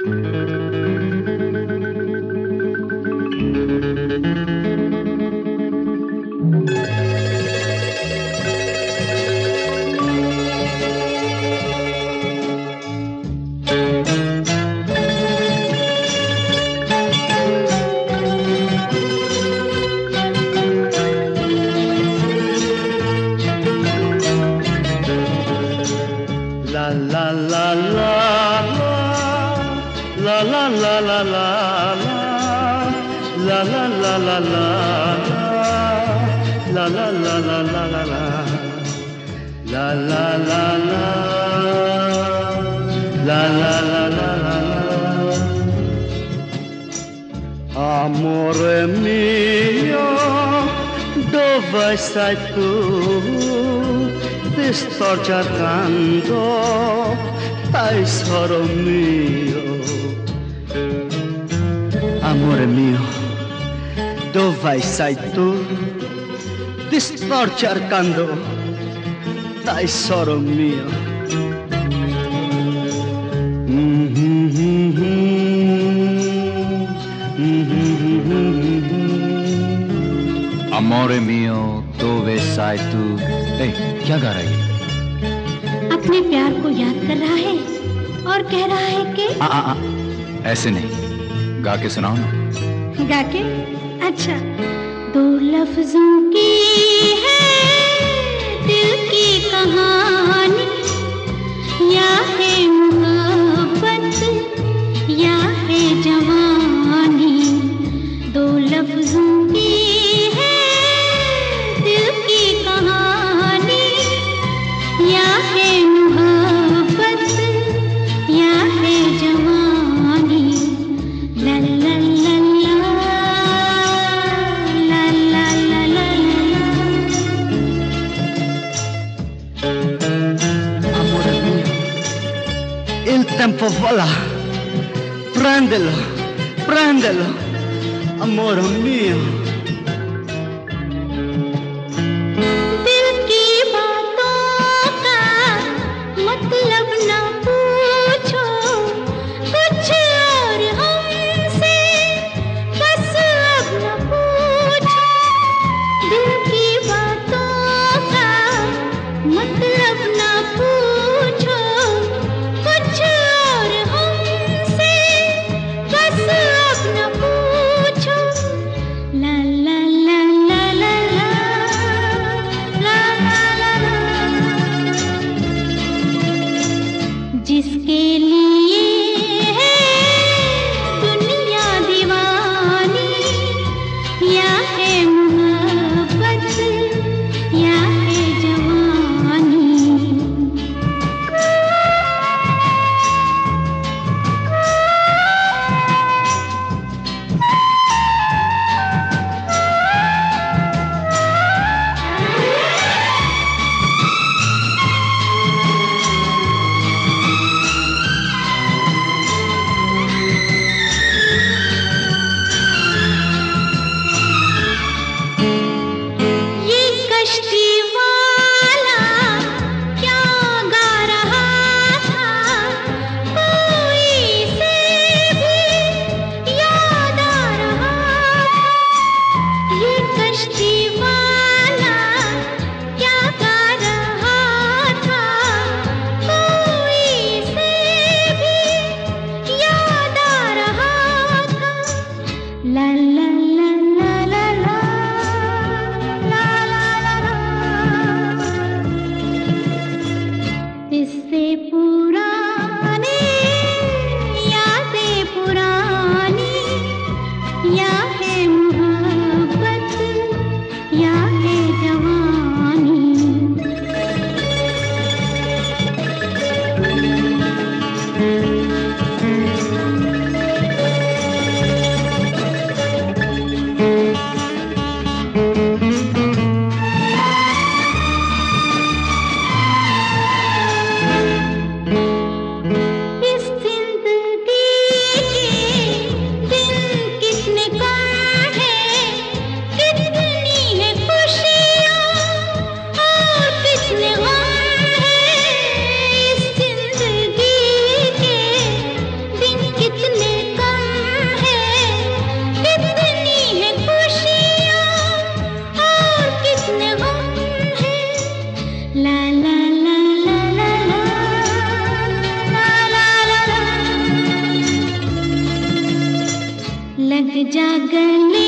Amore mio, dove sei tu? Ti sto cercando, tesoro mio. Amore mio, dove sei tu? Ti sto cercando, tesoro mio. Amore mio, dove sei tu? क्या गा रहा है? अपने प्यार को याद कर रहा है और कह रहा है कि ऐसे नहीं, गा के सुनाओ ना। गा के? अच्छा, दो लफ्जों की है दिल की कहानी, या है मोहब्बत या है जवानी। दो लफ्जों की है दिल की कहानी, या है मोहब्बत या है जवानी। ला ला ला ला ला ला ला ला ला। Amore mio, il tempo vola, prendelo, prendelo, amore mio. दिल की बातों का मतलब न पूछो, कुछ और हमसे बस अब न पूछो। दिल की बातों का मतलब न पूछो, कुछ और हमसे बस अब न पूछो। ला जागने